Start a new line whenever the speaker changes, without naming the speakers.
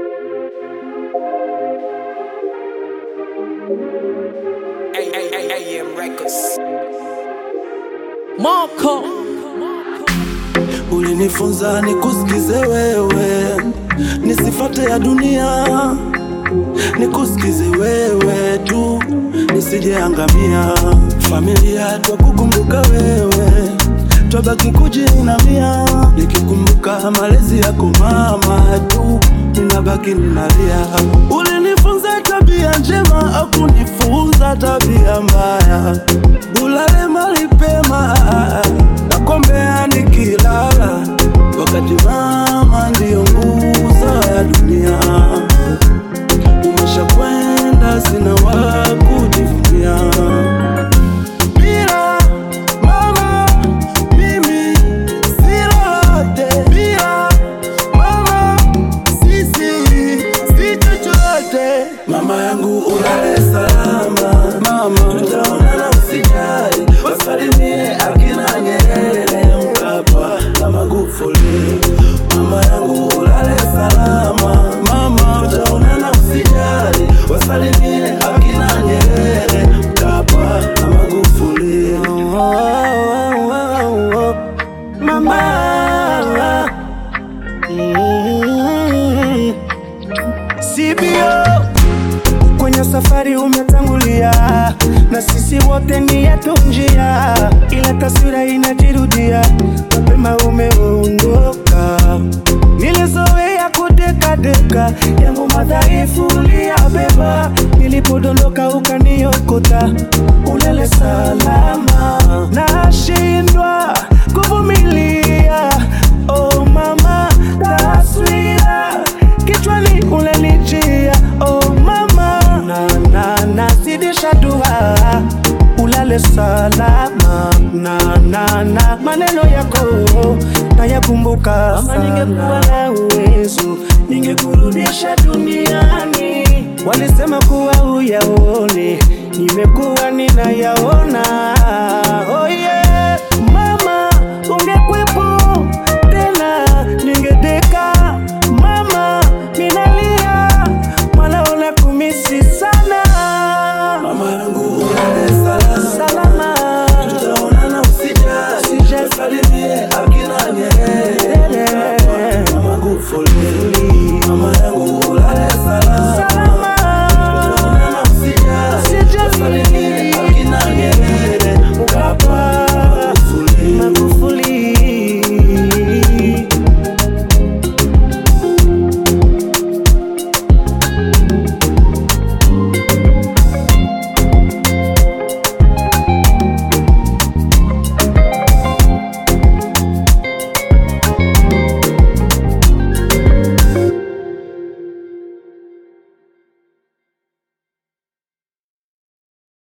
AM Records. Marco,
ulinifunza nikusikize wewe, nisifate ya dunia, nikusikize wewe tu, nisijeangamia. Familia twakukumbuka wewe, twabaki kujiinamia, nikikumbuka malezi yako mama tu, ninabaki ninalia. Ulinifunza tabia njema, hakunifunza tabia mbaya. Ulale mahali pema, nakuombea nikilala, wakati mama ndiyo nguzo ya dunia. Umeshakwenda, sina wa kujivunia. Bila mama mimi si lolote, bila mama sisi si chochote. Mama yangu ulale salama, mama tutaonana usijali, wasalimie akina Nyerere, Mkapa na Magufuli. Mama yangu ulale salama, mama tutaonana usijali, wasalimie akina Nyerere, Mkapa na Magufuli. Mama CBO, kwenye safari umetangulia, na sisi wote ni yetu njia, ila taswira inajirudia, mapema umeondoka. Nilizoea kudeka yangu madhaifu uliyabeba, nilipodondoka ukaniokota. Ulale salama, nashindwa kuvumilia. Oh mama, taswira kichwani unanijia. Oh mama, nazidisha dua, ulale salama. Maneno yako nayakumbuka. Mama, ningekuwa na uwezo ningekurudisha duniani. Walisema kuwa uyaone, nimekuwa ninayaona.